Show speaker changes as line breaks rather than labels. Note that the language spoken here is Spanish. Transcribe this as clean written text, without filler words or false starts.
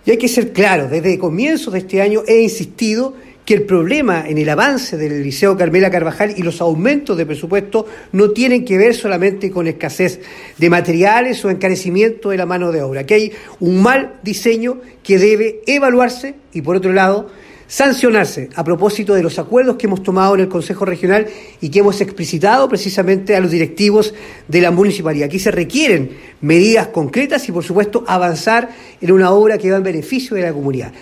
Y hay que ser claro, desde comienzos de este año he insistido que el problema en el avance del Liceo Carmela Carvajal y los aumentos de presupuesto no tienen que ver solamente con escasez de materiales o encarecimiento de la mano de obra, que hay un mal diseño que debe evaluarse y, por otro lado, sancionarse a propósito de los acuerdos que hemos tomado en el Consejo Regional y que hemos explicitado precisamente a los directivos de la municipalidad. Aquí se requieren medidas concretas y, por supuesto, avanzar en una obra que va en beneficio de la comunidad.